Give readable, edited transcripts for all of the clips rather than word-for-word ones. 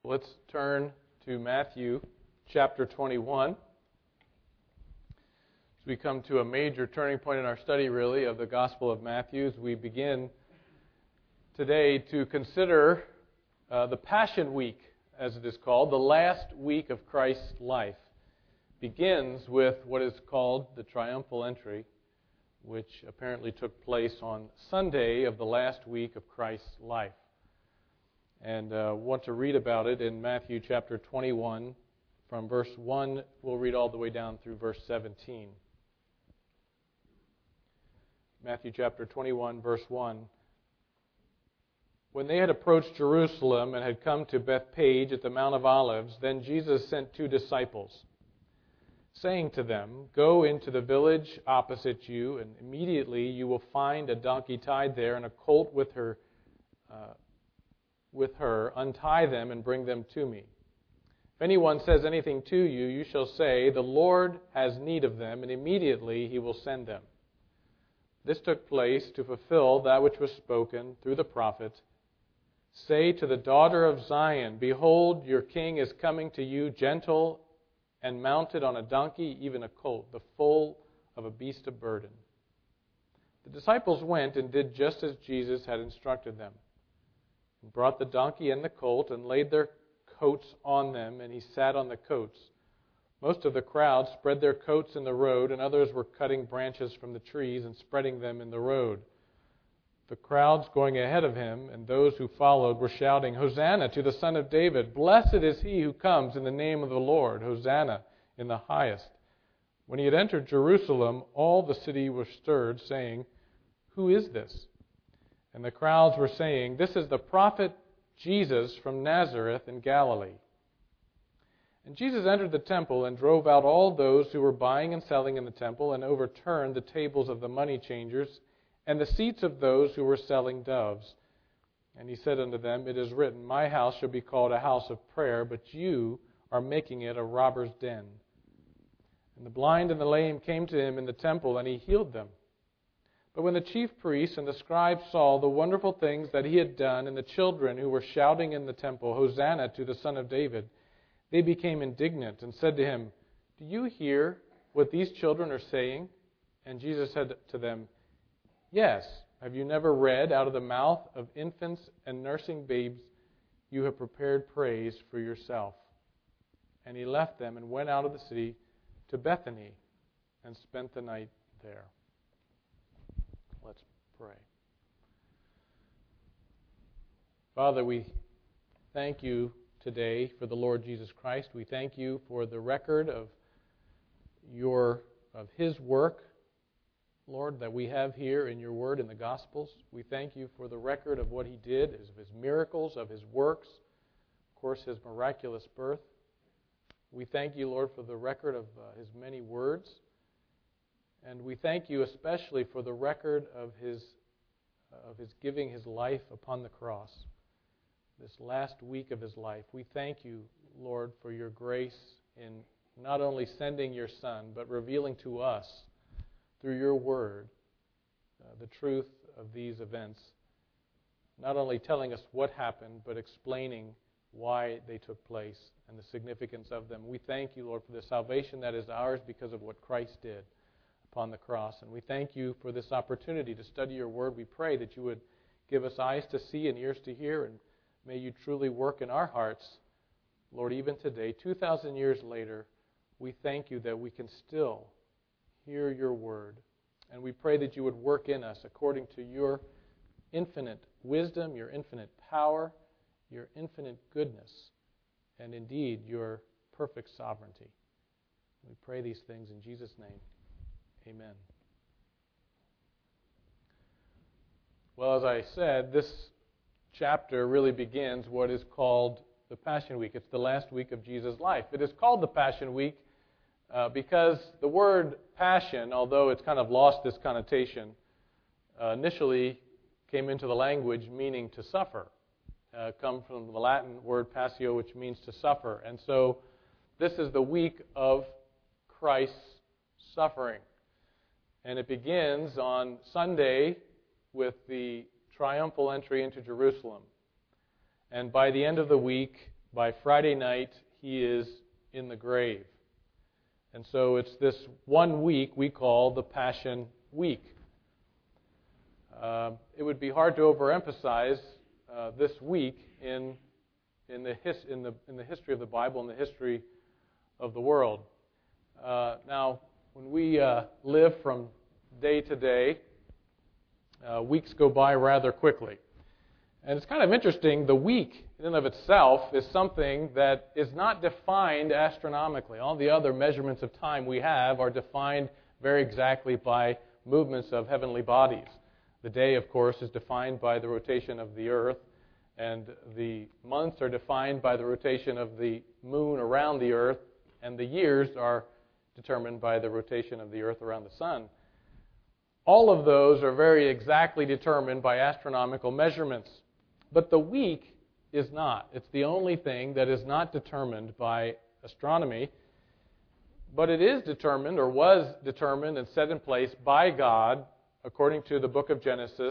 Let's turn to Matthew chapter 21. As we come to a major turning point in our study, really, of the Gospel of Matthew, as we begin today to consider the Passion Week, as it is called, the last week of Christ's life. Begins with what is called the triumphal entry, which apparently took place on Sunday of the last week of Christ's life. And want to read about it in Matthew chapter 21, from verse 1, we'll read all the way down through verse 17. Matthew chapter 21, verse 1. When they had approached Jerusalem and had come to Bethphage at the Mount of Olives, then Jesus sent 2 disciples, saying to them, "Go into the village opposite you, and immediately you will find a donkey tied there and a colt with her. Untie them and bring them to me. If anyone says anything to you, you shall say, 'The Lord has need of them,' and immediately He will send them." This took place to fulfill that which was spoken through the prophet. "Say to the daughter of Zion, Behold, your king is coming to you, gentle and mounted on a donkey, even a colt, the foal of a beast of burden." The disciples went and did just as Jesus had instructed them, and brought the donkey and the colt, and laid their coats on them, and He sat on the coats. Most of the crowd spread their coats in the road, and others were cutting branches from the trees and spreading them in the road. The crowds going ahead of Him, and those who followed, were shouting, "Hosanna to the Son of David! Blessed is He who comes in the name of the Lord! Hosanna in the highest!" When He had entered Jerusalem, all the city was stirred, saying, "Who is this?" And the crowds were saying, "This is the prophet Jesus from Nazareth in Galilee." And Jesus entered the temple and drove out all those who were buying and selling in the temple, and overturned the tables of the money changers and the seats of those who were selling doves. And He said unto them, "It is written, My house shall be called a house of prayer, but you are making it a robber's den." And the blind and the lame came to Him in the temple, and He healed them. But when the chief priests and the scribes saw the wonderful things that He had done, and the children who were shouting in the temple, "Hosanna to the Son of David," they became indignant and said to Him, "Do you hear what these children are saying?" And Jesus said to them, "Yes, have you never read, out of the mouth of infants and nursing babes you have prepared praise for yourself?" And He left them and went out of the city to Bethany and spent the night there. Let's pray. Father, we thank You today for the Lord Jesus Christ. We thank You for the record of His work, Lord, that we have here in Your Word in the Gospels. We thank You for the record of what He did, of His miracles, of His works, of course, His miraculous birth. We thank You, Lord, for the record of His many words. And we thank You especially for the record of His giving His life upon the cross, this last week of His life. We thank You, Lord, for Your grace in not only sending Your Son, but revealing to us through Your Word the truth of these events, not only telling us what happened, but explaining why they took place and the significance of them. We thank You, Lord, for the salvation that is ours because of what Christ did upon the cross. And we thank You for this opportunity to study Your Word. We pray that You would give us eyes to see and ears to hear, and may You truly work in our hearts. Lord, even today, 2,000 years later, we thank You that we can still hear Your Word. And we pray that You would work in us according to Your infinite wisdom, Your infinite power, Your infinite goodness, and indeed Your perfect sovereignty. We pray these things in Jesus' name. Amen. Well, as I said, this chapter really begins what is called the Passion Week. It's the last week of Jesus' life. It is called the Passion Week because the word passion, although it's kind of lost this connotation, initially came into the language meaning to suffer. Come from the Latin word passio, which means to suffer. And so this is the week of Christ's suffering. And it begins on Sunday with the triumphal entry into Jerusalem. And by the end of the week, by Friday night, he is in the grave. And so it's this 1 week we call the Passion Week. It would be hard to overemphasize this week in the history of the Bible and the history of the world. Now, when we live from day to day, weeks go by rather quickly. And it's kind of interesting, the week in and of itself is something that is not defined astronomically. All the other measurements of time we have are defined very exactly by movements of heavenly bodies. The day, of course, is defined by the rotation of the earth, and the months are defined by the rotation of the moon around the earth, and the years are determined by the rotation of the earth around the sun. All of those are very exactly determined by astronomical measurements. But the week is not. It's the only thing that is not determined by astronomy. But it is determined, or was determined and set in place by God, according to the book of Genesis,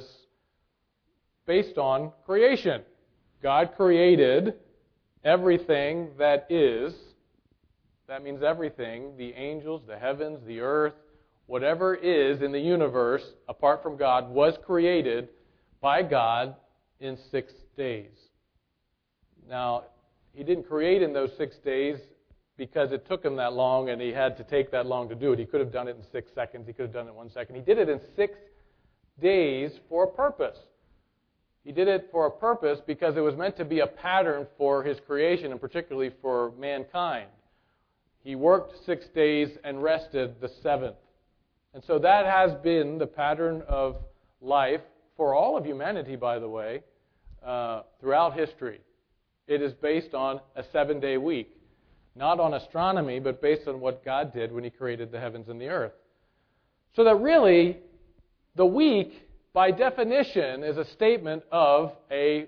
based on creation. God created everything that is. That means everything, the angels, the heavens, the earth, whatever is in the universe, apart from God, was created by God in 6 days. Now, he didn't create in those 6 days because it took him that long and he had to take that long to do it. He could have done it in 6 seconds. He could have done it in 1 second. He did it in 6 days for a purpose. He did it for a purpose because it was meant to be a pattern for his creation, and particularly for mankind. He worked 6 days and rested the 7th. And so that has been the pattern of life for all of humanity, by the way, throughout history. It is based on a 7-day week. Not on astronomy, but based on what God did when he created the heavens and the earth. So that really, the week, by definition, is a statement of a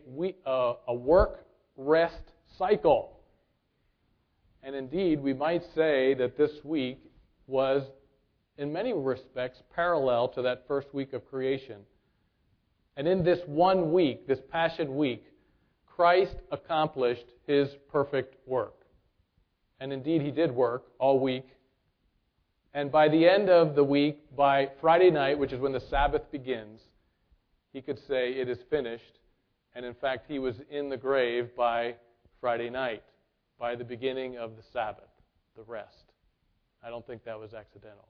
work-rest cycle. And indeed, we might say that this week was, in many respects, parallel to that first week of creation. And in this 1 week, this Passion Week, Christ accomplished his perfect work. And indeed, he did work all week. And by the end of the week, by Friday night, which is when the Sabbath begins, he could say, it is finished. And in fact, he was in the grave by Friday night, by the beginning of the Sabbath, the rest. I don't think that was accidental.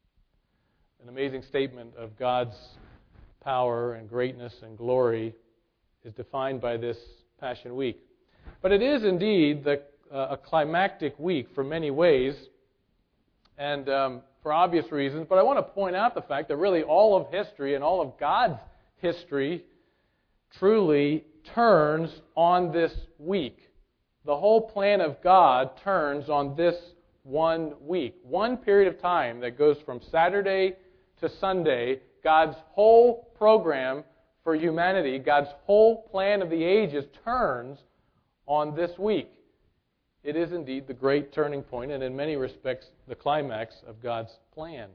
An amazing statement of God's power and greatness and glory is defined by this Passion Week. But it is indeed a climactic week for many ways, and for obvious reasons. But I want to point out the fact that really all of history and all of God's history truly turns on this week. The whole plan of God turns on this 1 week. One period of time that goes from Saturday to Sunday, God's whole program for humanity, God's whole plan of the ages turns on this week. It is indeed the great turning point, and in many respects, the climax of God's plan.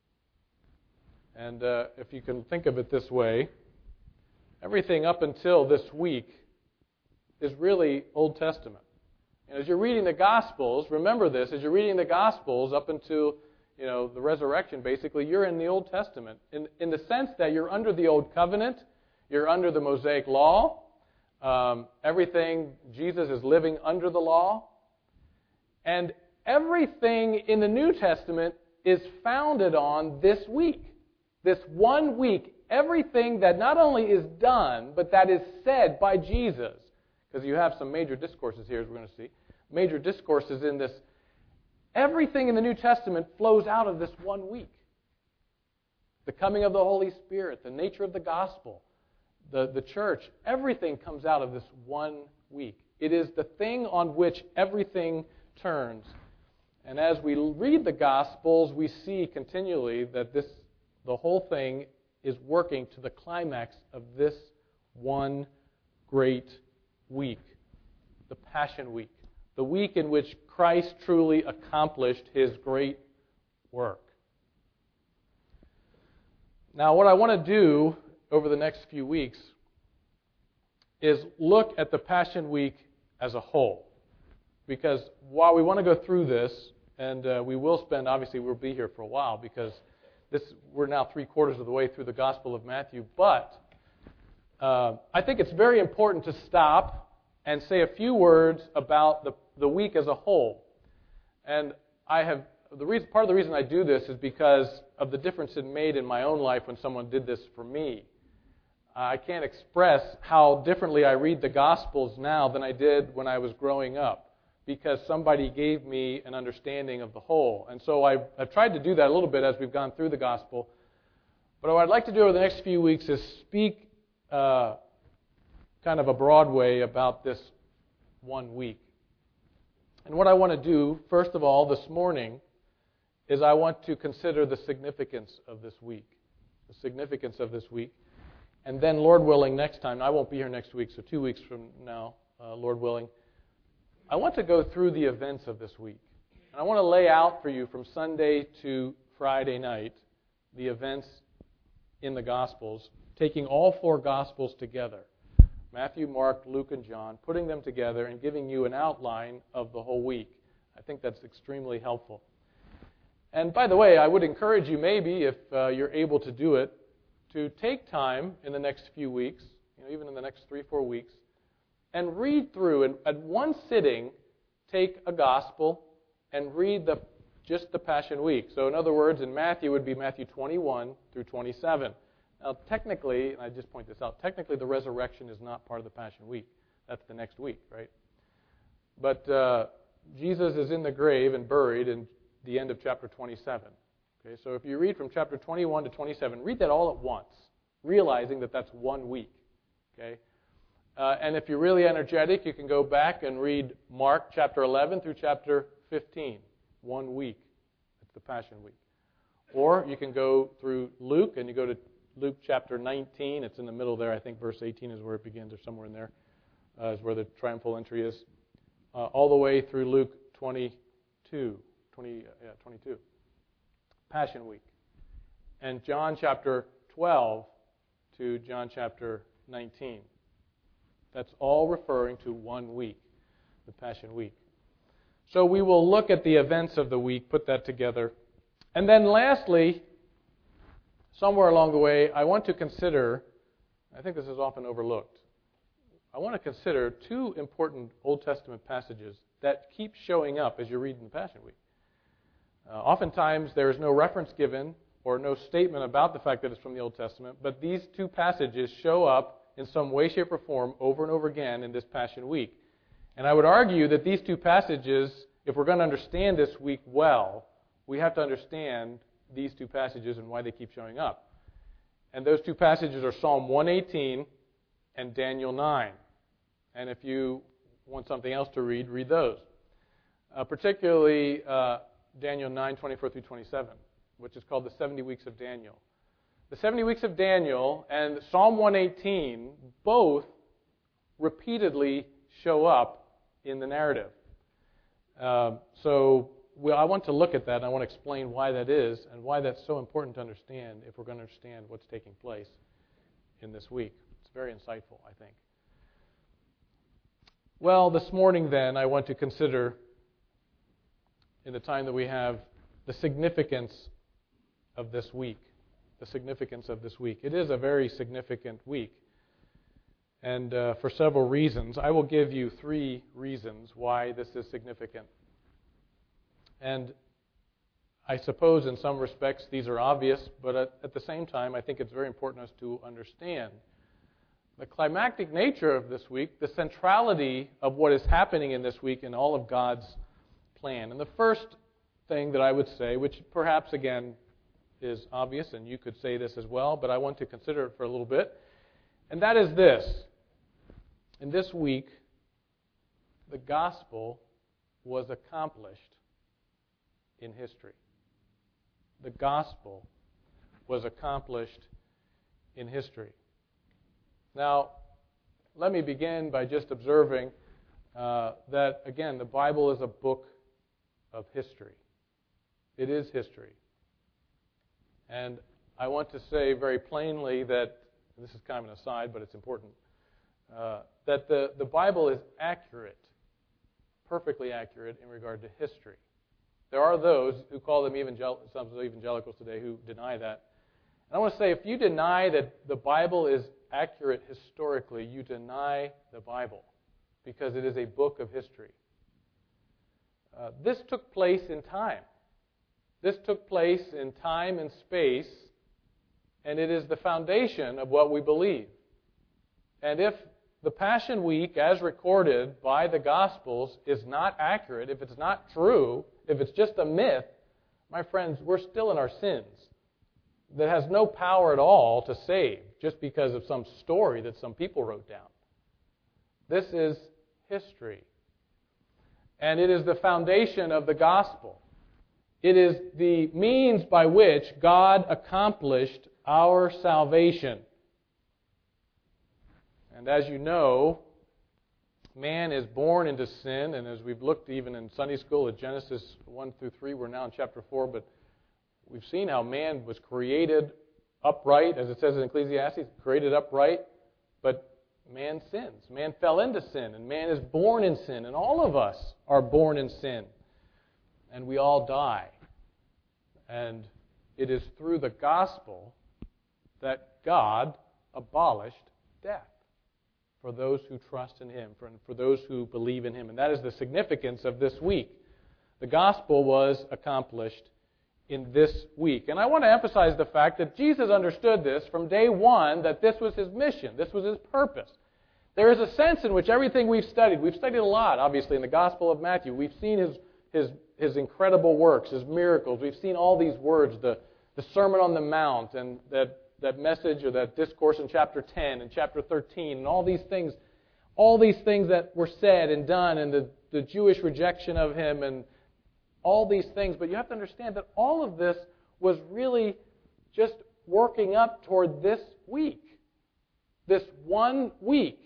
And if you can think of it this way, everything up until this week is really Old Testament. And as you're reading the Gospels, remember this, as you're reading the Gospels up until the resurrection, basically, you're in the Old Testament. In the sense that you're under the Old Covenant, you're under the Mosaic Law, everything, Jesus is living under the law. And everything in the New Testament is founded on this week. This 1 week, everything that not only is done, but that is said by Jesus. Because you have some major discourses here, as we're going to see. Major discourses in this. Everything in the New Testament flows out of this 1 week. The coming of the Holy Spirit, the nature of the gospel, the church, everything comes out of this 1 week. It is the thing on which everything turns. And as we read the Gospels, we see continually that the whole thing is working to the climax of this 1 great week, the Passion Week, the week in which Christ truly accomplished his great work. Now, what I want to do over the next few weeks is look at the Passion Week as a whole. Because while we want to go through this, and we will spend, obviously we'll be here for a while because we're now 3/4 of the way through the Gospel of Matthew, but I think it's very important to stop and say a few words about the week as a whole. And part of the reason I do this is because of the difference it made in my own life when someone did this for me. I can't express how differently I read the Gospels now than I did when I was growing up, because somebody gave me an understanding of the whole. And so I've tried to do that a little bit as we've gone through the Gospel. But what I'd like to do over the next few weeks is speak kind of a broad way about this one week. And what I want to do, first of all, this morning, is I want to consider the significance of this week. The significance of this week. And then, Lord willing, next time, I won't be here next week, so 2 weeks from now, Lord willing, I want to go through the events of this week. And I want to lay out for you from Sunday to Friday night the events in the Gospels, taking all 4 Gospels together, Matthew, Mark, Luke, and John, putting them together and giving you an outline of the whole week. I think that's extremely helpful. And by the way, I would encourage you maybe, if you're able to do it, to take time in the next few weeks, even in the next 3-4 weeks, and read through, and at one sitting, take a gospel and read just the Passion Week. So in other words, in Matthew, it would be Matthew 21 through 27. Now technically, and I just point this out, technically the resurrection is not part of the Passion Week. That's the next week, right? But Jesus is in the grave and buried in the end of chapter 27. Okay, so if you read from chapter 21 to 27, read that all at once, realizing that that's 1 week. Okay, and if you're really energetic, you can go back and read Mark chapter 11 through chapter 15, 1 week. It's the Passion Week. Or you can go through Luke, and you go to Luke chapter 19. It's in the middle there. I think verse 18 is where it begins, or somewhere in there is where the triumphal entry is. All the way through Luke 22. Passion Week. And John chapter 12 to John chapter 19. That's all referring to 1 week, the Passion Week. So we will look at the events of the week, put that together. And then lastly, somewhere along the way, I want to consider, I think this is often overlooked, I want to consider 2 important Old Testament passages that keep showing up as you read in the Passion Week. Oftentimes, there is no reference given or no statement about the fact that it's from the Old Testament, but these 2 passages show up in some way, shape, or form over and over again in this Passion Week. And I would argue that these 2 passages, if we're going to understand this week well, we have to understand these 2 passages and why they keep showing up. And those 2 passages are Psalm 118 and Daniel 9. And if you want something else to read, read those. Particularly Daniel 9, 24 through 27, which is called the 70 weeks of Daniel. The 70 weeks of Daniel and Psalm 118 both repeatedly show up in the narrative. So I want to look at that, and I want to explain why that is and why that's so important to understand if we're going to understand what's taking place in this week. It's very insightful, I think. Well, this morning then, I want to consider, in the time that we have, the significance of this week. The significance of this week. It is a very significant week. And for several reasons. I will give you 3 reasons why this is significant. And I suppose in some respects these are obvious, but at the same time I think it's very important for us to understand the climactic nature of this week, the centrality of what is happening in this week in all of God's plan. And the first thing that I would say, which perhaps again is obvious, and you could say this as well, but I want to consider it for a little bit, and that is this. In this week, the gospel was accomplished in history. The gospel was accomplished in history. Now, let me begin by just observing that, again, the Bible is a book of history. It is history. And I want to say very plainly that, and this is kind of an aside, but it's important, that the Bible is accurate perfectly accurate in regard to history. There are those who call them some evangelicals today who deny that. And I want to say, if you deny that the Bible is accurate historically, you deny the Bible, because it is a book of history. This took place in time. This took place in time and space, and it is the foundation of what we believe. And if the Passion Week, as recorded by the Gospels, is not accurate, if it's not true, if it's just a myth, my friends, we're still in our sins. That has no power at all to save, just because of some story that some people wrote down. This is history. And it is the foundation of the gospel. It is the means by which God accomplished our salvation. And as you know, man is born into sin, and as we've looked even in Sunday school at Genesis 1 through 3, we're now in chapter 4, but we've seen how man was created upright, as it says in Ecclesiastes, created upright, but man sins. Man fell into sin, and man is born in sin, and all of us are born in sin, and we all die. And it is through the gospel that God abolished death for those who trust in Him, for those who believe in Him. And that is the significance of this week. The gospel was accomplished in this week. And I want to emphasize the fact that Jesus understood this from day one, that this was His mission, this was His purpose. There is a sense in which everything we've studied a lot, obviously, in the Gospel of Matthew. We've seen His incredible works, His miracles. We've seen all these words, the Sermon on the Mount, and that message or that discourse in chapter 10 and chapter 13, and all these things that were said and done, and the Jewish rejection of Him, and all these things. But you have to understand that all of this was really just working up toward this week. This 1 week.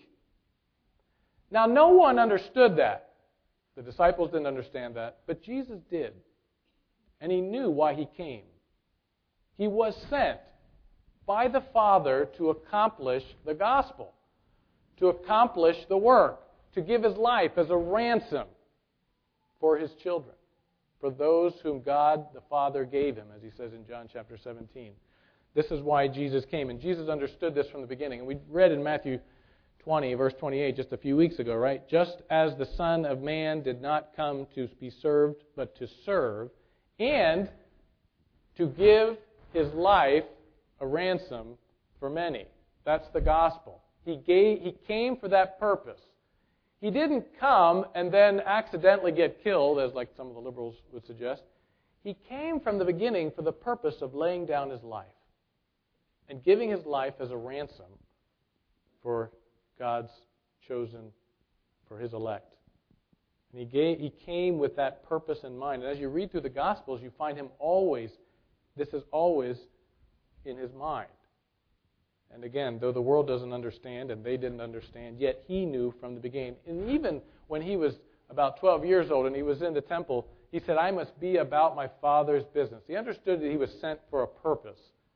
Now, no one understood that. The disciples didn't understand that, but Jesus did. And He knew why He came. He was sent by the Father to accomplish the gospel, to accomplish the work, to give His life as a ransom for His children, for those whom God the Father gave Him, as He says in John chapter 17. This is why Jesus came, and Jesus understood this from the beginning. And we read in Matthew 20, verse 28, just a few weeks ago, right? Just as the Son of Man did not come to be served, but to serve, and to give His life a ransom for many. That's the gospel. He came for that purpose. He didn't come and then accidentally get killed, as like some of the liberals would suggest. He came from the beginning for the purpose of laying down His life and giving His life as a ransom for God's chosen, for His elect. And He came with that purpose in mind. And as you read through the Gospels, you find Him always, this is always in His mind. And again, though the world doesn't understand, and they didn't understand, yet He knew from the beginning. And even when He was about 12 years old and He was in the temple, He said, I must be about my Father's business. He understood that He was sent for a purpose.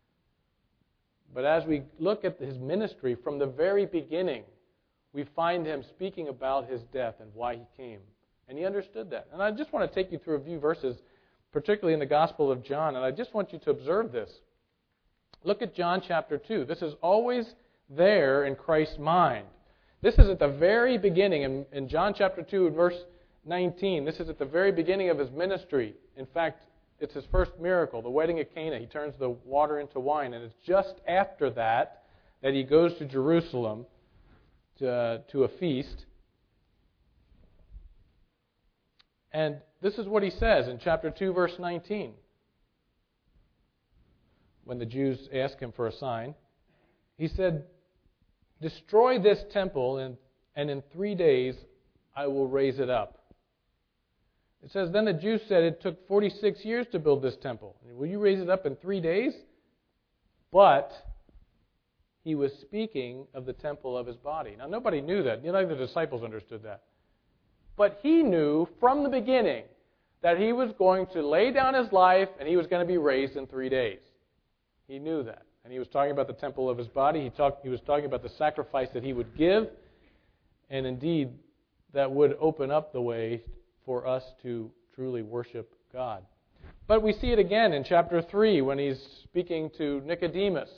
But as we look at His ministry from the very beginning, we find Him speaking about His death and why He came. And He understood that. And I just want to take you through a few verses, particularly in the Gospel of John, and I just want you to observe this. Look at John chapter 2. This is always there in Christ's mind. This is at the very beginning, in John chapter 2 and verse 19. This is at the very beginning of His ministry. In fact, it's His first miracle, the wedding at Cana. He turns the water into wine, and it's just after that He goes to Jerusalem to a feast. And this is what He says in chapter 2, verse 19. When the Jews asked Him for a sign, He said, destroy this temple, and in 3 days I will raise it up. It says, then the Jews said, it took 46 years to build this temple. Will you raise it up in 3 days? But He was speaking of the temple of His body. Now, nobody knew that. None of the disciples understood that. But He knew from the beginning that He was going to lay down His life and He was going to be raised in 3 days. He knew that. And He was talking about the temple of His body. He was talking about the sacrifice that He would give. And indeed, that would open up the way for us to truly worship God. But we see it again in chapter 3 when he's speaking to Nicodemus.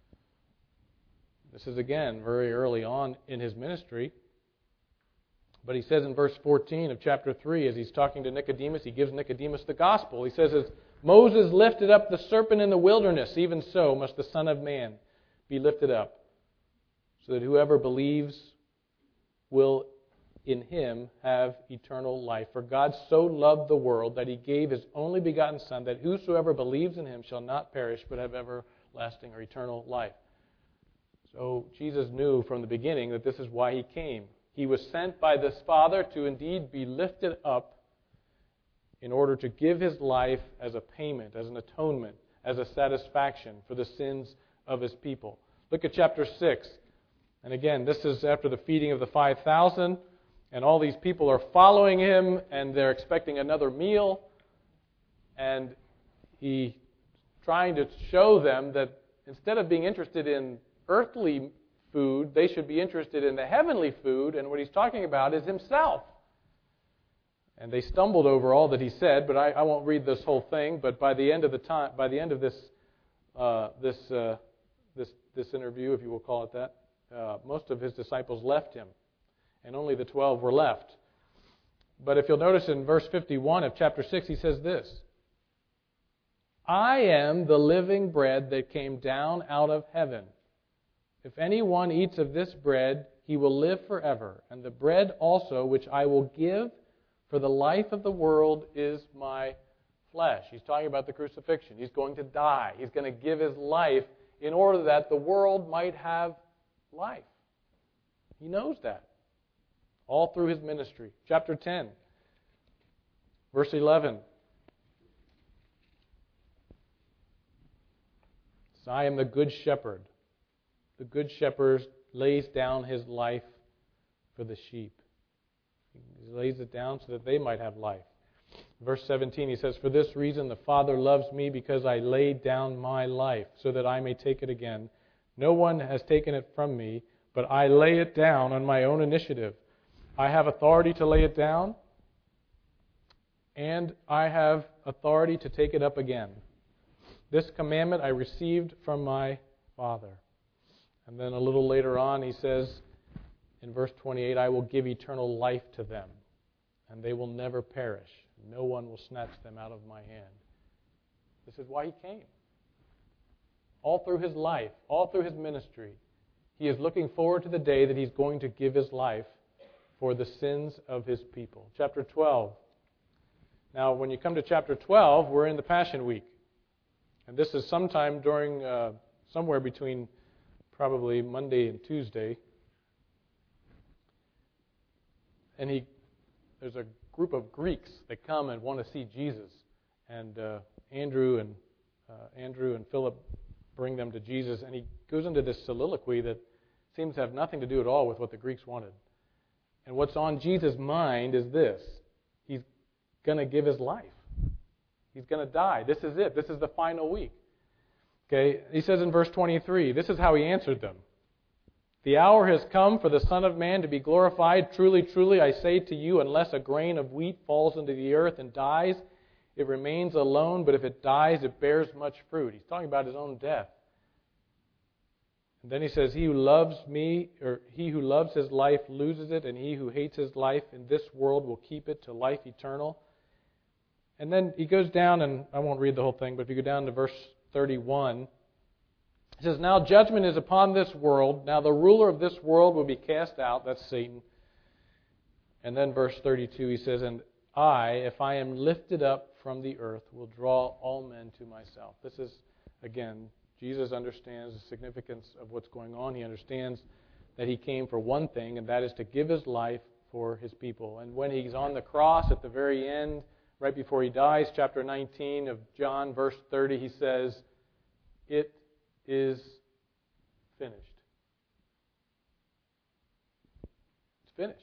This is again very early on in his ministry. But he says in verse 14 of chapter 3, as he's talking to Nicodemus, he gives Nicodemus the gospel. He says, as Moses lifted up the serpent in the wilderness, even so must the Son of Man be lifted up, so that whoever believes will in him have eternal life. For God so loved the world that he gave his only begotten Son, that whosoever believes in him shall not perish, but have everlasting or eternal life. So Jesus knew from the beginning that this is why he came. He was sent by this Father to indeed be lifted up in order to give his life as a payment, as an atonement, as a satisfaction for the sins of his people. Look at chapter 6. And again, this is after the feeding of the 5,000. And all these people are following him, and they're expecting another meal. And he's trying to show them that instead of being interested in earthly food, they should be interested in the heavenly food. And what he's talking about is himself. And they stumbled over all that he said, but I won't read this whole thing. But by the end of this interview, if you will call it that, most of his disciples left him, and only the 12 were left. But if you'll notice in verse 51 of chapter 6, he says this: I am the living bread that came down out of heaven. If anyone eats of this bread, he will live forever. And the bread also which I will give for the life of the world is my flesh. He's talking about the crucifixion. He's going to die. He's going to give his life in order that the world might have life. He knows that. All through his ministry. Chapter 10, verse 11. So I am the good shepherd. The good shepherd lays down his life for the sheep. He lays it down so that they might have life. Verse 17, he says, for this reason the Father loves me, because I laid down my life so that I may take it again. No one has taken it from me, but I lay it down on my own initiative. I have authority to lay it down, and I have authority to take it up again. This commandment I received from my Father. And then a little later on he says in verse 28, I will give eternal life to them, and they will never perish. No one will snatch them out of my hand. This is why he came. All through his life, all through his ministry, he is looking forward to the day that he's going to give his life for the sins of his people. Chapter 12. Now, when you come to chapter 12, we're in the Passion Week. And this is sometime during, somewhere between probably Monday and Tuesday. And there's a group of Greeks that come and want to see Jesus. And Andrew and Philip bring them to Jesus. And he goes into this soliloquy that seems to have nothing to do at all with what the Greeks wanted. And what's on Jesus' mind is this: he's going to give his life. He's going to die. This is it. This is the final week. Okay, he says in verse 23, this is how he answered them. The hour has come for the Son of Man to be glorified. Truly, truly, I say to you, unless a grain of wheat falls into the earth and dies, it remains alone, but if it dies, it bears much fruit. He's talking about his own death. And then he says, he who loves me, or he who loves his life loses it, and he who hates his life in this world will keep it to life eternal. And then he goes down, and I won't read the whole thing, but if you go down to verse 31, it says, now judgment is upon this world. Now the ruler of this world will be cast out. That's Satan. And then verse 32, he says, and I, if I am lifted up from the earth, will draw all men to myself. This is, again, Jesus understands the significance of what's going on. He understands that he came for one thing, and that is to give his life for his people. And when he's on the cross at the very end, right before he dies, chapter 19 of John, verse 30, he says, it is finished. It's finished.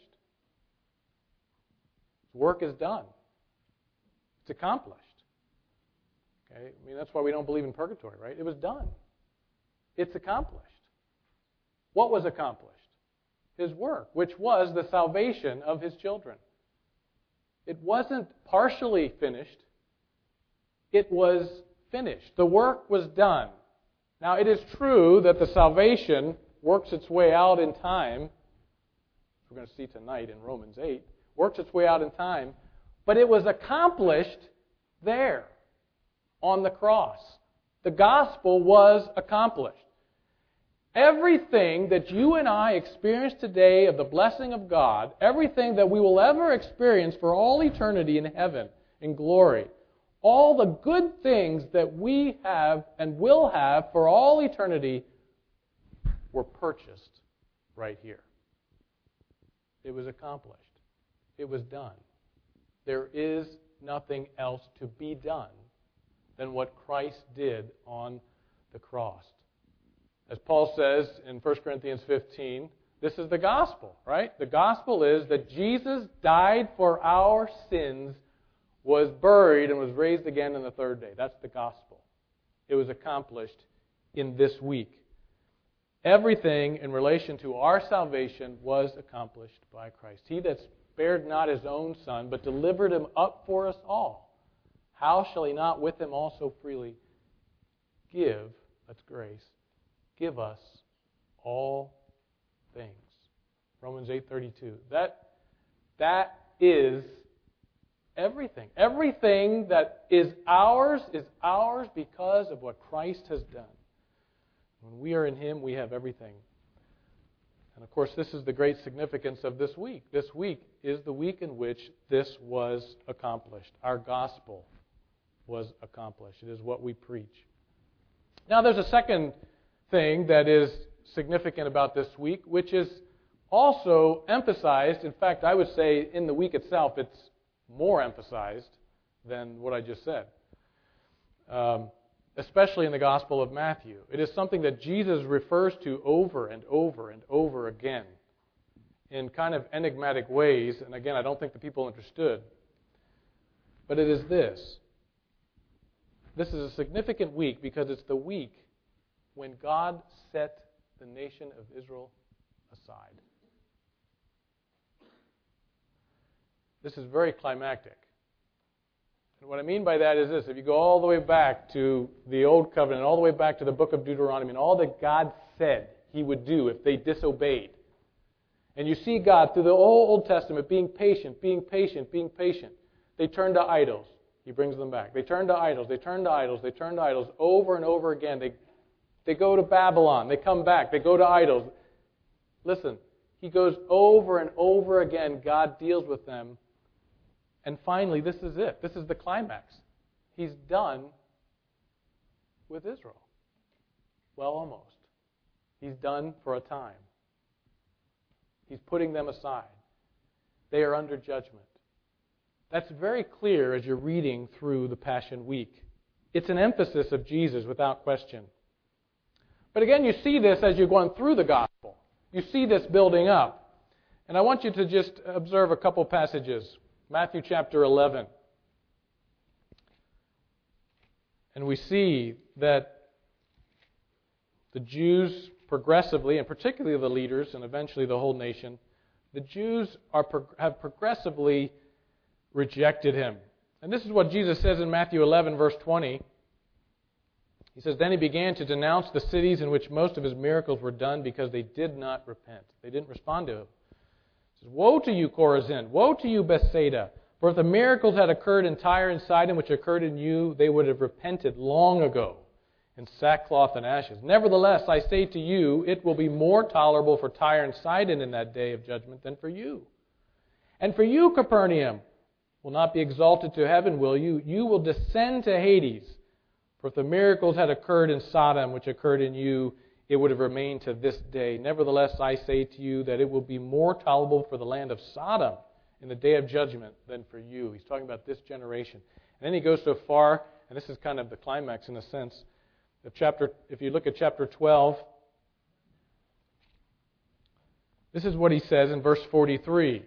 His work is done. It's accomplished. Okay? I mean, that's why we don't believe in purgatory, right? It was done. It's accomplished. What was accomplished? His work, which was the salvation of his children. It wasn't partially finished. It was finished. The work was done. Now, it is true that the salvation works its way out in time. We're going to see tonight in Romans 8. Works its way out in time. But it was accomplished there on the cross. The gospel was accomplished. Everything that you and I experience today of the blessing of God, everything that we will ever experience for all eternity in heaven, in glory, all the good things that we have and will have for all eternity were purchased right here. It was accomplished. It was done. There is nothing else to be done than what Christ did on the cross. As Paul says in 1 Corinthians 15, this is the gospel, right? The gospel is that Jesus died for our sins, was buried, and was raised again on the third day. That's the gospel. It was accomplished in this week. Everything in relation to our salvation was accomplished by Christ. He that spared not his own Son, but delivered him up for us all, how shall he not with him also freely give, that's grace, give us all things. Romans 8:32. That is everything. Everything that is ours because of what Christ has done. When we are in Him, we have everything. And of course, this is the great significance of this week. This week is the week in which this was accomplished. Our gospel was accomplished. It is what we preach. Now, there's a second thing that is significant about this week, which is also emphasized. In fact, I would say in the week itself, it's more emphasized than what I just said, especially in the Gospel of Matthew. It is something that Jesus refers to over and over and over again in kind of enigmatic ways. And again, I don't think the people understood. But it is this. This is a significant week because it's the week when God set the nation of Israel aside. This is very climactic. And what I mean by that is this. If you go all the way back to the Old Covenant, all the way back to the book of Deuteronomy, and all that God said He would do if they disobeyed. And you see God through the whole Old Testament being patient, being patient, being patient. They turn to idols. He brings them back. They turn to idols. They turn to idols. They turn to idols over and over again. They go to Babylon. They come back. They go to idols. Listen, He goes over and over again. God deals with them. And finally, this is it. This is the climax. He's done with Israel. Well, almost. He's done for a time. He's putting them aside. They are under judgment. That's very clear as you're reading through the Passion Week. It's an emphasis of Jesus without question. But again, you see this as you're going through the gospel. You see this building up. And I want you to just observe a couple passages. Matthew chapter 11. And we see that the Jews progressively, and particularly the leaders and eventually the whole nation, the Jews have progressively rejected Him. And this is what Jesus says in Matthew 11, verse 20. He says, "Then He began to denounce the cities in which most of His miracles were done because they did not repent." They didn't respond to Him. He says, "Woe to you, Chorazin! Woe to you, Bethsaida! For if the miracles had occurred in Tyre and Sidon, which occurred in you, they would have repented long ago in sackcloth and ashes. Nevertheless, I say to you, it will be more tolerable for Tyre and Sidon in that day of judgment than for you. And for you, Capernaum, will not be exalted to heaven, will you? You will descend to Hades. For if the miracles had occurred in Sodom, which occurred in you, it would have remained to this day. Nevertheless, I say to you that it will be more tolerable for the land of Sodom in the day of judgment than for you." He's talking about this generation. And then he goes so far, and this is kind of the climax in a sense, if you look at chapter 12, this is what he says in verse 43.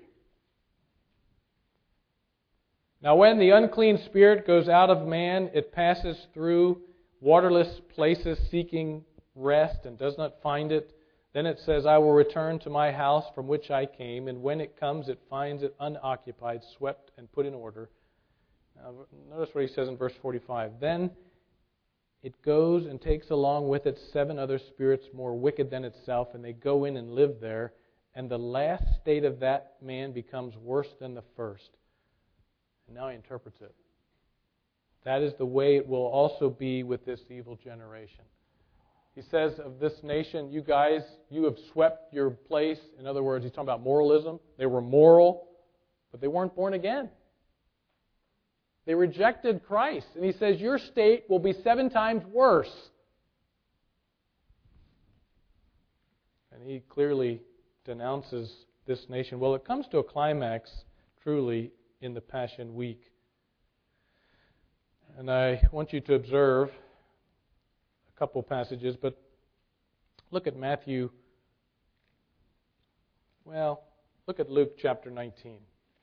"Now when the unclean spirit goes out of man, it passes through waterless places seeking rest and does not find it. Then it says, I will return to my house from which I came, and when it comes, it finds it unoccupied, swept, and put in order. Now, notice what he says in verse 45. Then it goes and takes along with it 7 other spirits more wicked than itself, and they go in and live there. And the last state of that man becomes worse than the first. And now he interprets it. That is the way it will also be with this evil generation. He says of this nation, you guys, you have swept your place. In other words, he's talking about moralism. They were moral, but they weren't born again. They rejected Christ. And he says, your state will be 7 times worse. And he clearly denounces this nation. Well, it comes to a climax, truly, in the Passion Week. And I want you to observe a couple passages, but look at Matthew. Well, look at Luke chapter 19.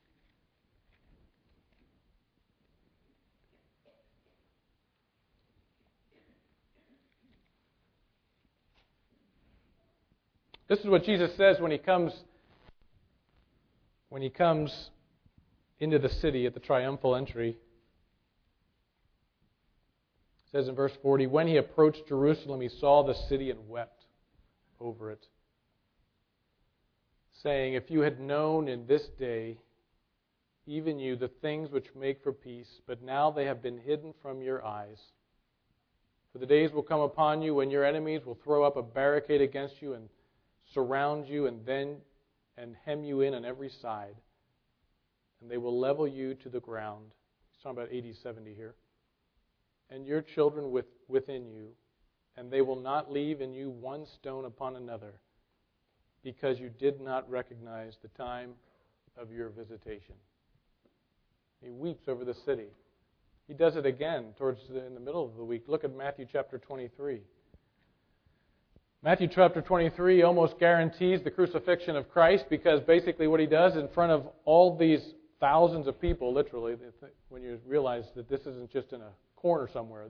This is what Jesus says when he comes into the city at the triumphal entry. It says in verse 40, when he approached Jerusalem, he saw the city and wept over it, saying, if you had known in this day, even you, the things which make for peace, but now they have been hidden from your eyes. For the days will come upon you when your enemies will throw up a barricade against you and surround you and hem you in on every side. And they will level you to the ground. He's talking about AD 70 here. And your children within you, and they will not leave in you one stone upon another, because you did not recognize the time of your visitation. He weeps over the city. He does it again in the middle of the week. Look at Matthew chapter 23. Matthew chapter 23 almost guarantees the crucifixion of Christ, because basically what he does in front of all these thousands of people, literally, when you realize that this isn't just in a corner somewhere.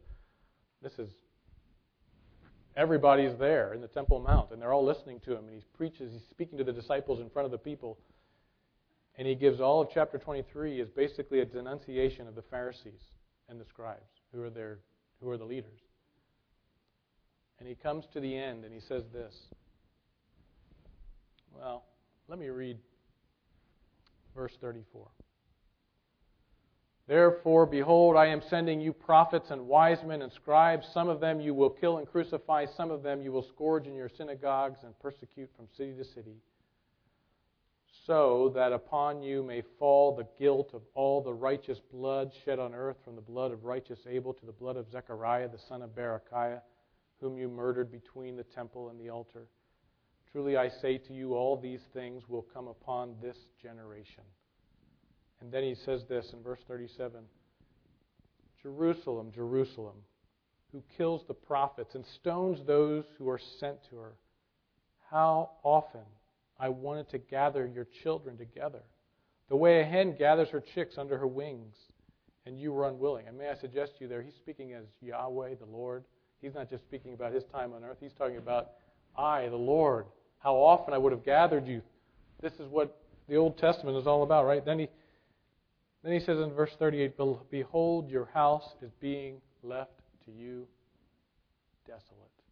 Everybody's there in the Temple Mount, and they're all listening to him, and he's speaking to the disciples in front of the people. And he gives all of chapter 23 as basically a denunciation of the Pharisees and the scribes, who are the leaders. And he comes to the end and he says this. Well, let me read verse 34. Therefore, behold, I am sending you prophets and wise men and scribes. Some of them you will kill and crucify. Some of them you will scourge in your synagogues and persecute from city to city, so that upon you may fall the guilt of all the righteous blood shed on earth, from the blood of righteous Abel to the blood of Zechariah, the son of Berechiah, whom you murdered between the temple and the altar. Truly I say to you, all these things will come upon this generation. And then he says this in verse 37, Jerusalem, Jerusalem, who kills the prophets and stones those who are sent to her. How often I wanted to gather your children together, the way a hen gathers her chicks under her wings, and you were unwilling. And may I suggest to you there, he's speaking as Yahweh, the Lord. He's not just speaking about his time on earth. He's talking about I, the Lord. How often I would have gathered you. This is what the Old Testament is all about, right? Then he says in verse 38, behold, your house is being left to you desolate.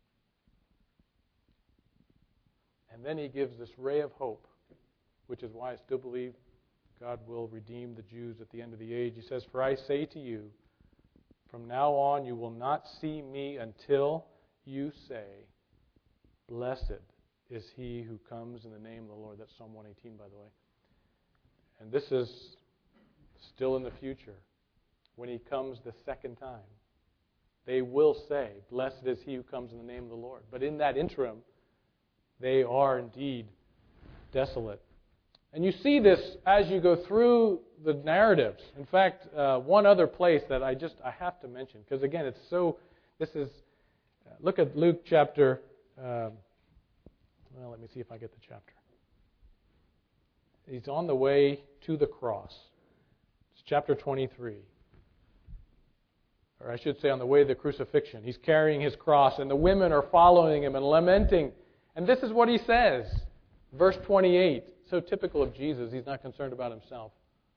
And then he gives this ray of hope, which is why I still believe God will redeem the Jews at the end of the age. He says, for I say to you, from now on you will not see me until you say, blessed is he who comes in the name of the Lord. That's Psalm 118, by the way. And this is still in the future, when he comes the second time. They will say, blessed is he who comes in the name of the Lord. But in that interim, they are indeed desolate. And you see this as you go through the narratives. In fact, one other place that I have to mention, because again, look at Luke chapter, let me see if I get the chapter. He's on the way to the cross. It's chapter 23. Or I should say on the way to the crucifixion. He's carrying his cross, and the women are following him and lamenting. And this is what he says. Verse 28, so typical of Jesus, he's not concerned about himself.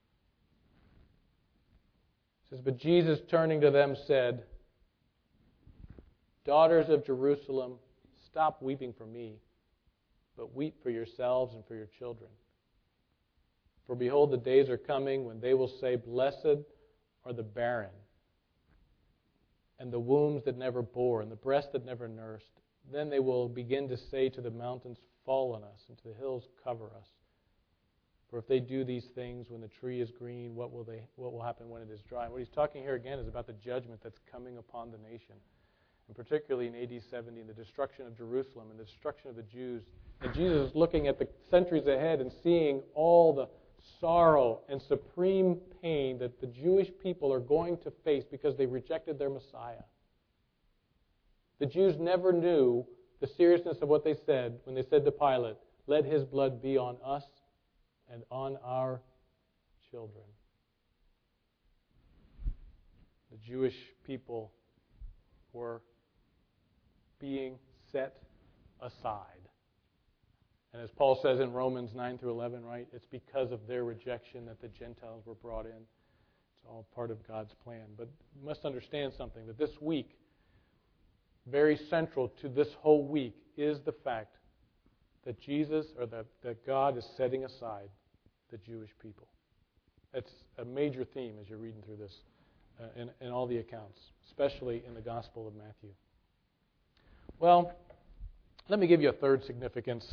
It says, but Jesus, turning to them, said, daughters of Jerusalem, stop weeping for me, but weep for yourselves and for your children. For behold, the days are coming when they will say, blessed are the barren, and the wombs that never bore, and the breasts that never nursed. Then they will begin to say to the mountains, fall on us, and to the hills, cover us. For if they do these things when the tree is green, what will happen when it is dry? What he's talking here again is about the judgment that's coming upon the nation. And particularly in AD 70, and the destruction of Jerusalem and the destruction of the Jews. And Jesus is looking at the centuries ahead and seeing all the sorrow and supreme pain that the Jewish people are going to face because they rejected their Messiah. The Jews never knew the seriousness of what they said when they said to Pilate, let his blood be on us and on our children. The Jewish people were being set aside. And as Paul says in Romans 9 through 11, right, it's because of their rejection that the Gentiles were brought in. It's all part of God's plan. But you must understand something, that this week, very central to this whole week, is the fact that Jesus, or that God is setting aside the Jewish people. That's a major theme as you're reading through this in all the accounts, especially in the Gospel of Matthew. Well, let me give you a third significance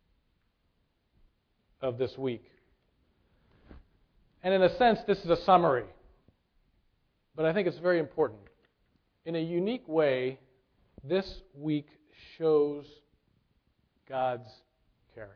of this week. And in a sense, this is a summary, but I think it's very important. In a unique way, this week shows God's character.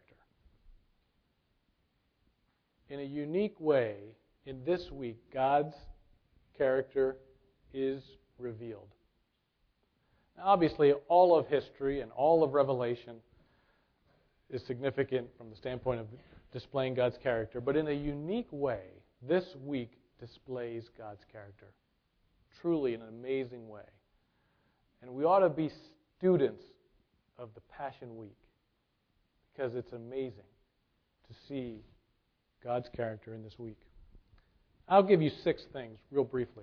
In a unique way, in this week, God's character is revealed. Now, obviously, all of history and all of Revelation is significant from the standpoint of displaying God's character, but in a unique way, this week displays God's character, truly in an amazing way. And we ought to be students of the Passion Week because it's amazing to see God's character in this week. I'll give you 6 things real briefly.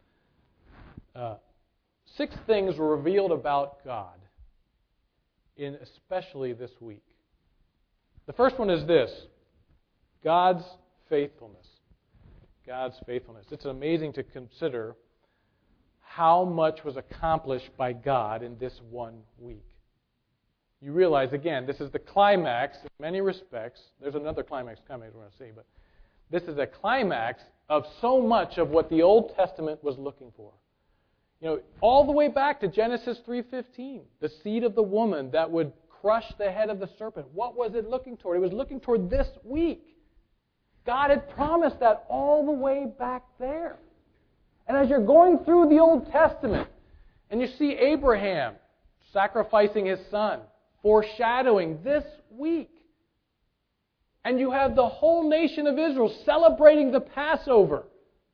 6 things were revealed about God in especially this week. The first one is this: God's faithfulness. God's faithfulness. It's amazing to consider how much was accomplished by God in this one week. You realize, again, this is the climax in many respects. There's another climax coming we're going to see, but this is a climax of so much of what the Old Testament was looking for. You know, all the way back to Genesis 3:15, the seed of the woman that would crush the head of the serpent. What was it looking toward? It was looking toward this week. God had promised that all the way back there. And as you're going through the Old Testament, and you see Abraham sacrificing his son, foreshadowing this week, and you have the whole nation of Israel celebrating the Passover,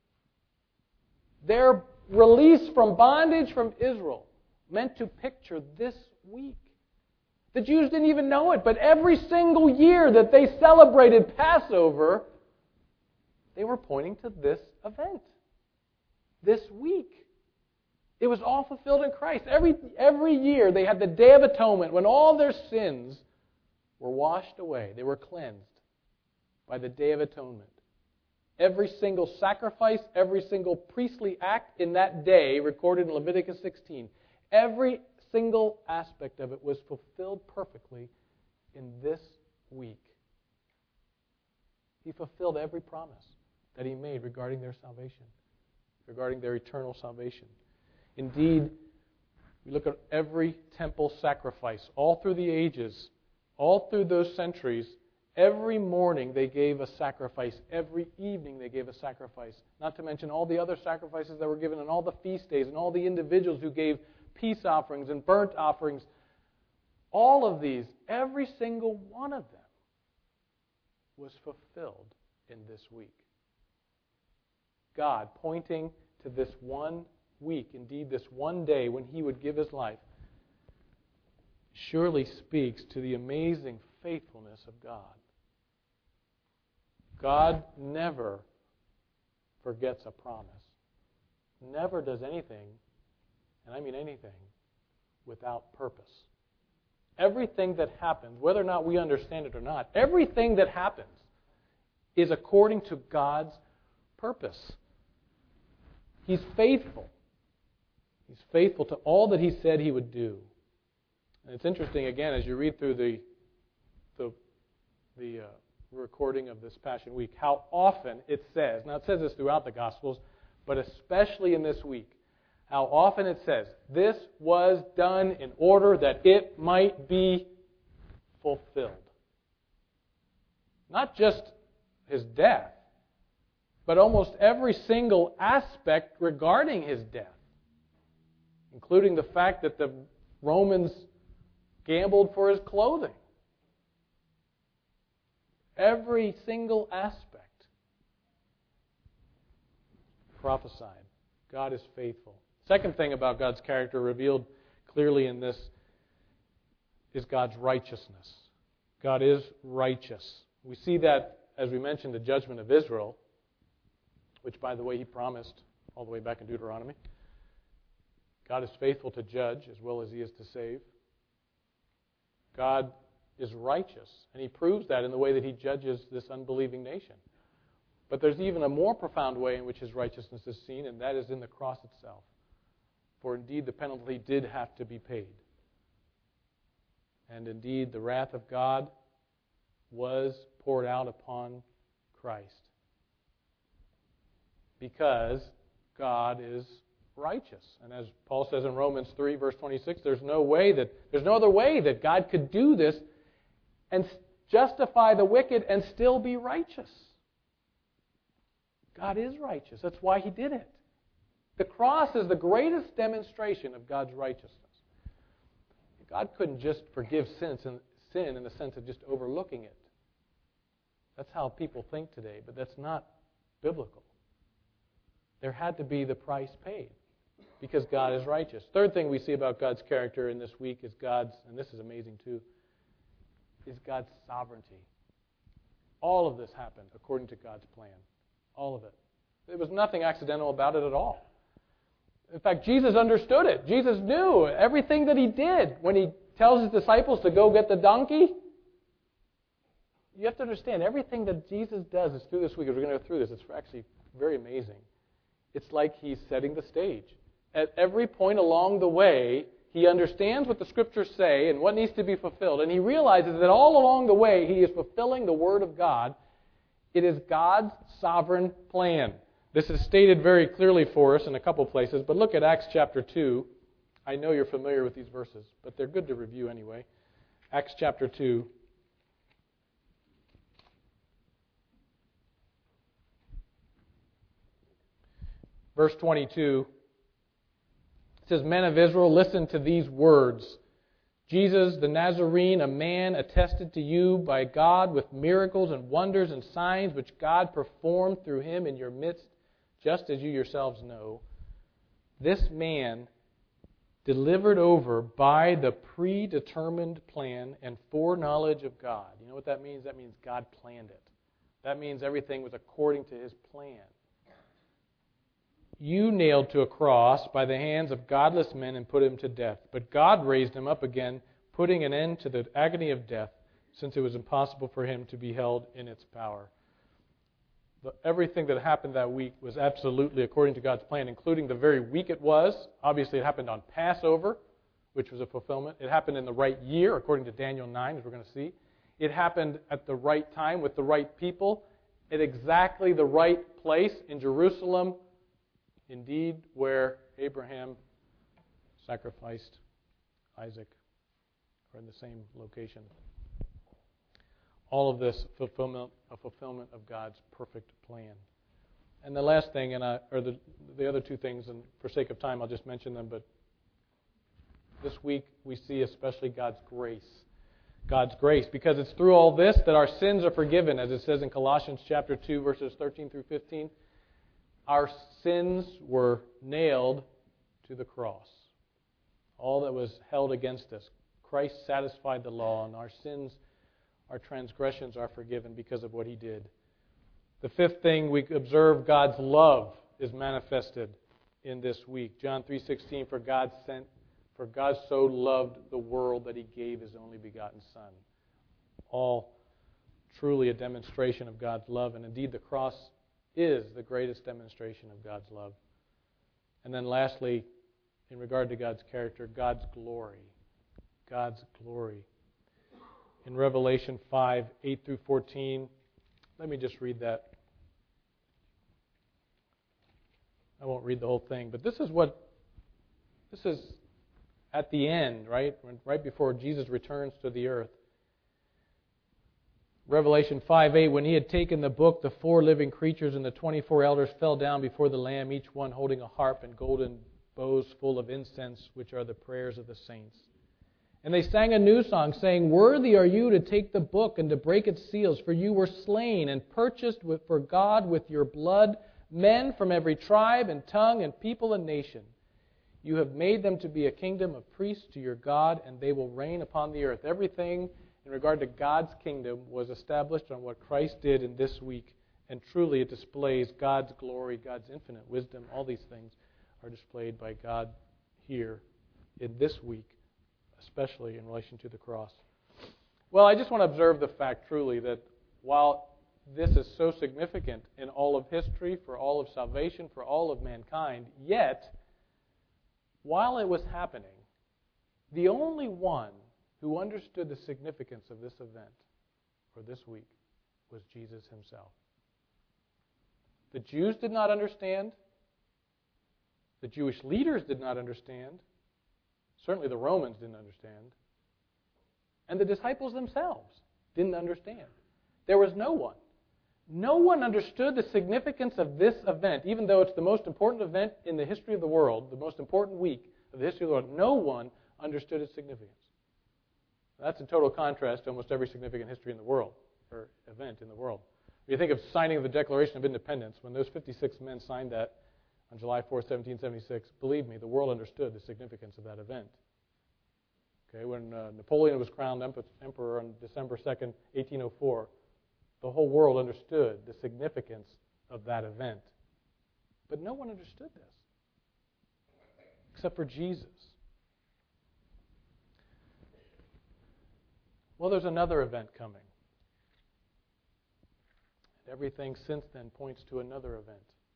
their release from bondage from Israel, meant to picture this week. The Jews didn't even know it, but every single year that they celebrated Passover, they were pointing to this event, this week. It was all fulfilled in Christ. Every year they had the Day of Atonement when all their sins were washed away. They were cleansed by the Day of Atonement. Every single sacrifice, every single priestly act in that day, recorded in Leviticus 16, every single aspect of it was fulfilled perfectly in this week. He fulfilled every promise that He made regarding their salvation, regarding their eternal salvation. Indeed, we look at every temple sacrifice, all through the ages, all through those centuries. Every morning they gave a sacrifice. Every evening they gave a sacrifice. Not to mention all the other sacrifices that were given on all the feast days and all the individuals who gave peace offerings and burnt offerings. All of these, every single one of them, was fulfilled in this week. God pointing to this one week, indeed this one day when He would give His life, surely speaks to the amazing faithfulness of God. God never forgets a promise. Never does anything, and I mean anything, without purpose. Everything that happens, whether or not we understand it or not, everything that happens is according to God's purpose. He's faithful. He's faithful to all that He said He would do. And it's interesting, again, as you read through the recording of this Passion Week, how often it says, now it says this throughout the Gospels, but especially in this week, how often it says, this was done in order that it might be fulfilled. Not just His death, but almost every single aspect regarding His death, including the fact that the Romans gambled for His clothing. Every single aspect prophesied. God is faithful. Second thing about God's character revealed clearly in this is God's righteousness. God is righteous. We see that, as we mentioned, the judgment of Israel, which, by the way, He promised all the way back in Deuteronomy. God is faithful to judge as well as He is to save. God is righteous, and He proves that in the way that He judges this unbelieving nation. But there's even a more profound way in which His righteousness is seen, and that is in the cross itself. For indeed the penalty did have to be paid. And indeed the wrath of God was poured out upon Christ. Because God is righteous. And as Paul says in Romans 3, verse 26, there's no other way that God could do this and justify the wicked and still be righteous. God is righteous. That's why He did it. The cross is the greatest demonstration of God's righteousness. God couldn't just forgive sin in the sense of just overlooking it. That's how people think today, but that's not biblical. There had to be the price paid because God is righteous. Third thing we see about God's character in this week is God's, and this is amazing too, is God's sovereignty. All of this happened according to God's plan. All of it. There was nothing accidental about it at all. In fact, Jesus understood it. Jesus knew everything that He did. When He tells His disciples to go get the donkey, you have to understand, everything that Jesus does is through this week. As we're going to go through this, it's actually very amazing. It's like He's setting the stage. At every point along the way, He understands what the Scriptures say and what needs to be fulfilled. And He realizes that all along the way, He is fulfilling the Word of God. It is God's sovereign plan. This is stated very clearly for us in a couple places, but look at Acts chapter 2. I know you're familiar with these verses, but they're good to review anyway. Acts chapter 2. Verse 22. It says, Men of Israel, listen to these words. Jesus the Nazarene, a man attested to you by God with miracles and wonders and signs which God performed through Him in your midst, just as you yourselves know. This man delivered over by the predetermined plan and foreknowledge of God. You know what that means? That means God planned it. That means everything was according to His plan. You nailed to a cross by the hands of godless men and put Him to death. But God raised Him up again, putting an end to the agony of death, since it was impossible for Him to be held in its power. Everything that happened that week was absolutely according to God's plan, including the very week it was. Obviously, it happened on Passover, which was a fulfillment. It happened in the right year, according to Daniel 9, as we're going to see. It happened at the right time with the right people, at exactly the right place in Jerusalem, indeed, where Abraham sacrificed Isaac, or in the same location. All of this a fulfillment of God's perfect plan. And the last thing, or the other two things, and for sake of time I'll just mention them, but this week we see especially God's grace. God's grace, because it's through all this that our sins are forgiven, as it says in Colossians chapter 2, verses 13 through 15. Our sins were nailed to the cross. All that was held against us, Christ satisfied the law, and our sins, our transgressions are forgiven because of what He did. The fifth thing we observe, God's love is manifested in this week. John 3:16, for God so loved the world that He gave His only begotten Son. All truly a demonstration of God's love, and indeed the cross is the greatest demonstration of God's love. And then lastly, in regard to God's character, God's glory. God's glory. In Revelation 5:8 through 14, let me just read that. I won't read the whole thing, but this is at the end, right before Jesus returns to the earth. Revelation 5:8, when He had taken the book, the 4 living creatures and the 24 elders fell down before the Lamb, each one holding a harp and golden bowls full of incense, which are the prayers of the saints. And they sang a new song, saying, worthy are you to take the book and to break its seals, for you were slain and purchased for God with your blood men from every tribe and tongue and people and nation. You have made them to be a kingdom of priests to your God, and they will reign upon the earth. Everything in regard to God's kingdom was established on what Christ did in this week, and truly it displays God's glory, God's infinite wisdom. All these things are displayed by God here in this week, especially in relation to the cross. Well, I just want to observe the fact truly that while this is so significant in all of history, for all of salvation, for all of mankind, yet, while it was happening, the only one who understood the significance of this event, or this week, was Jesus Himself. The Jews did not understand. The Jewish leaders did not understand. Certainly the Romans didn't understand. And the disciples themselves didn't understand. There was no one. No one understood the significance of this event, even though it's the most important event in the history of the world, the most important week of the history of the world. No one understood its significance. That's in total contrast to almost every significant history in the world, or event in the world. When you think of signing of the Declaration of Independence, when those 56 men signed that on July 4, 1776, believe me, the world understood the significance of that event. Okay, when Napoleon was crowned emperor on December 2nd, 1804, the whole world understood the significance of that event. But no one understood this, except for Jesus. Well, there's another event coming. Everything since then points to another event.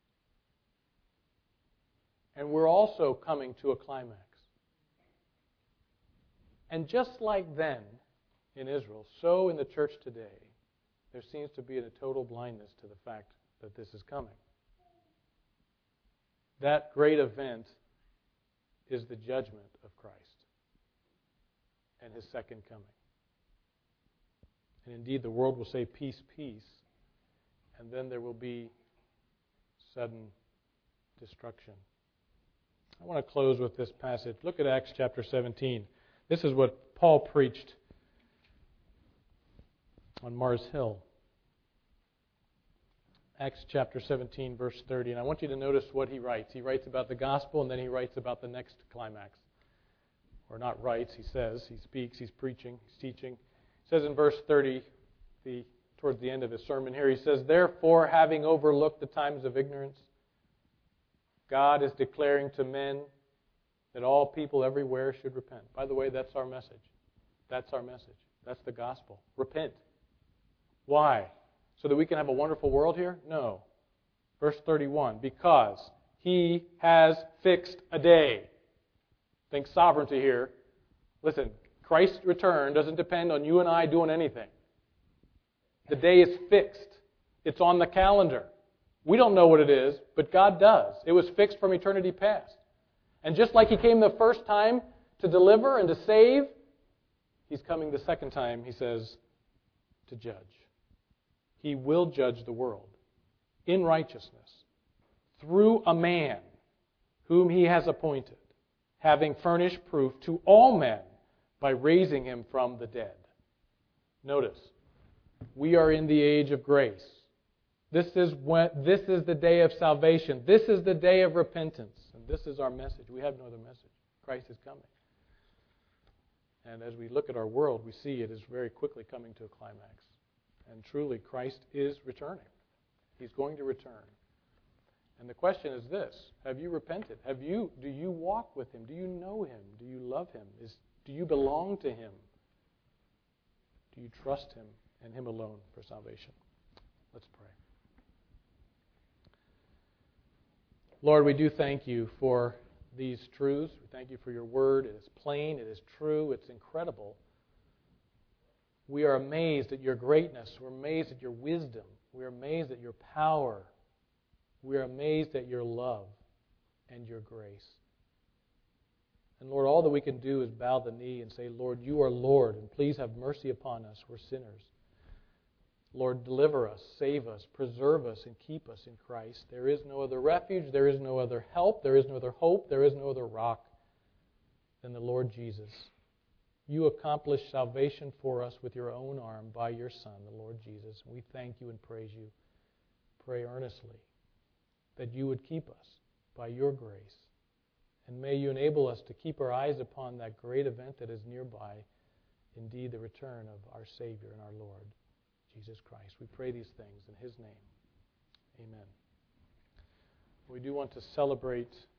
And we're also coming to a climax. And just like then in Israel, so in the church today, there seems to be a total blindness to the fact that this is coming. That great event is the judgment of Christ and His second coming. And indeed, the world will say, peace, peace, and then there will be sudden destruction. I want to close with this passage. Look at Acts chapter 17. This is what Paul preached on Mars Hill. Acts chapter 17, verse 30. And I want you to notice what he writes. He writes about the gospel, and then he writes about the next climax. Or not writes, he says, he speaks, he's preaching, he's teaching. He says in verse 30, towards the end of his sermon here, he says, therefore, having overlooked the times of ignorance, God is declaring to men that all people everywhere should repent. By the way, that's our message. That's our message. That's the gospel. Repent. Why? So that we can have a wonderful world here? No. Verse 31, because He has fixed a day. Think sovereignty here. Listen, Christ's return doesn't depend on you and I doing anything. The day is fixed. It's on the calendar. We don't know what it is, but God does. It was fixed from eternity past. And just like He came the first time to deliver and to save, He's coming the second time, he says, to judge. He will judge the world in righteousness through a man whom He has appointed, having furnished proof to all men by raising Him from the dead. Notice, we are in the age of grace. This is the day of salvation. This is the day of repentance. And this is our message. We have no other message. Christ is coming. And as we look at our world, we see it is very quickly coming to a climax. And truly, Christ is returning. He's going to return. And the question is this: have you repented? Do you walk with Him? Do you know Him? Do you love Him? Do you belong to Him? Do you trust Him and Him alone for salvation? Let's pray. Lord, we do thank You for these truths. We thank You for Your word. It is plain, it is true, it's incredible. We are amazed at Your greatness. We're amazed at Your wisdom. We're amazed at Your power. We are amazed at Your love and Your grace. And Lord, all that we can do is bow the knee and say, Lord, You are Lord, and please have mercy upon us. We're sinners. Lord, deliver us, save us, preserve us, and keep us in Christ. There is no other refuge, there is no other help, there is no other hope, there is no other rock than the Lord Jesus. You accomplished salvation for us with Your own arm by Your Son, the Lord Jesus. We thank You and praise You. Pray earnestly that You would keep us by Your grace. And may You enable us to keep our eyes upon that great event that is nearby, indeed the return of our Savior and our Lord, Jesus Christ. We pray these things in His name. Amen. We do want to celebrate